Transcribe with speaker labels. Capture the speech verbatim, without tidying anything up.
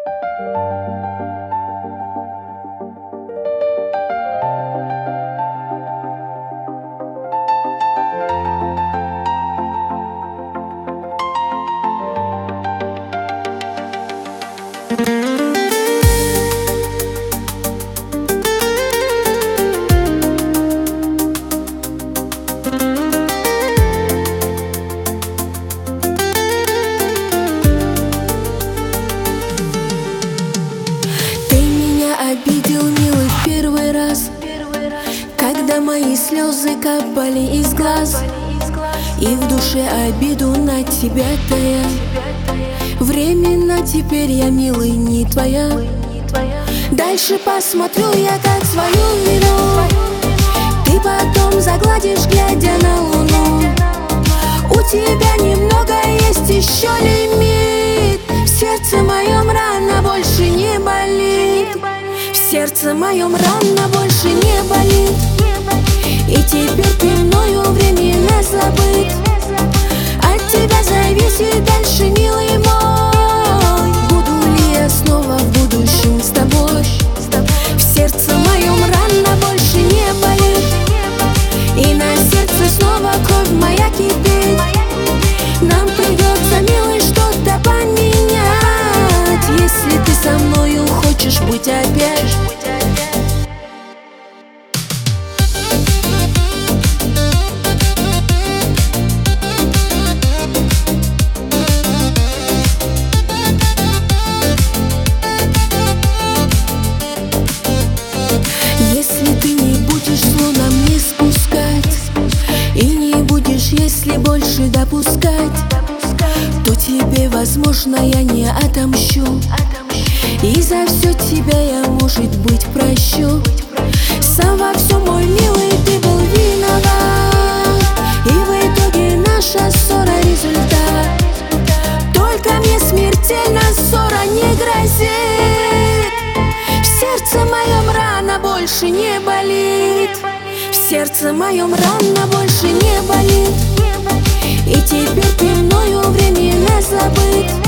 Speaker 1: Обидел, милый, в первый раз, когда мои слезы капали из глаз, и в душе обиду на тебя тая. Временно теперь я, милый, не твоя. Дальше посмотрю я как свою вину, ты потом загладишь, глядя на луну. У тебя немного есть еще лимит. В сердце моем рана больше не болит. В сердце моем рана больше не болит. И теперь ты мною временно забыт. От тебя зависит дальше, милый мой, буду ли я снова в будущем с тобой. В сердце моем рана больше не болит. И на сердце снова кровь моя кипит. Нам придется, милый, что-то поменять, если ты со мною хочешь быть опять. Если ты не будешь зло на мне спускать, и не будешь, если больше допускать, то тебе, возможно, я не отомщу. И за все тебя я, может быть, прощу. Сам во всем, мой милый, ты был виноват, и в итоге наша ссора результат. Только мне смертельно ссора не грозит. В сердце моем рана больше не болит. В сердце моем рана больше не болит. И теперь ты мною временно забыт.